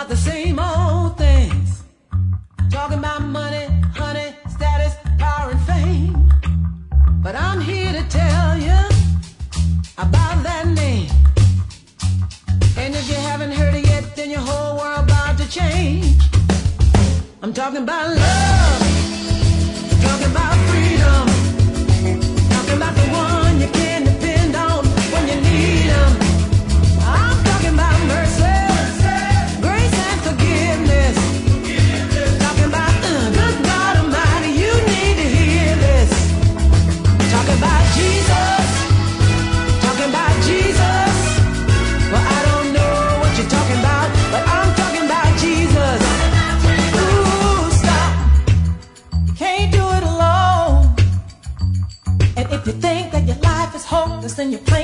about the same old things. Talking about money, honey, status, power, and fame. But I'm here to tell you about that name. And if you haven't heard it yet, then your whole world about to change. I'm talking about love, talking about freedom, talking about the one you can depend on when you need them. I'm talking about mercy, grace and forgiveness. Talking about good God Almighty, you need to hear this. Talking about Jesus, talking about Jesus. Well, I don't know what you're talking about, but I'm talking about Jesus. Ooh, stop. You can't do it alone. And if you think that your life is hopeless, then you're playing